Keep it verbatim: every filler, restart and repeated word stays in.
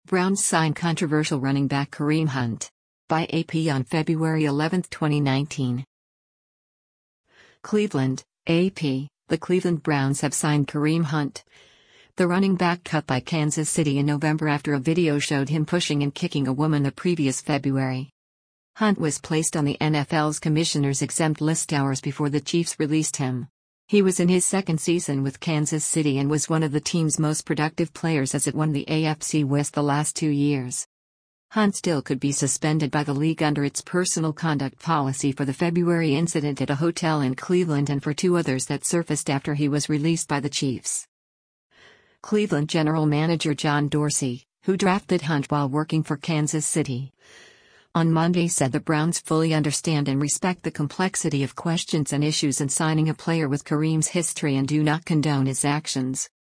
Browns sign controversial running back Kareem Hunt. By A P on February eleventh, twenty nineteen. Cleveland, A P. The Cleveland Browns have signed Kareem Hunt. The running back cut by Kansas City in November after a video showed him pushing and kicking a woman the previous February. Hunt was placed on the N F L's commissioner's exempt list hours before the Chiefs released him. He was in his second season with Kansas City and was one of the team's most productive players as it won the A F C West the last two years. Hunt still could be suspended by the league under its personal conduct policy for the February incident at a hotel in Cleveland and for two others that surfaced after he was released by the Chiefs. Cleveland general manager John Dorsey, who drafted Hunt while working for Kansas City, on Monday said the Browns fully understand and respect the complexity of questions and issues in signing a player with Kareem's history and do not condone his actions.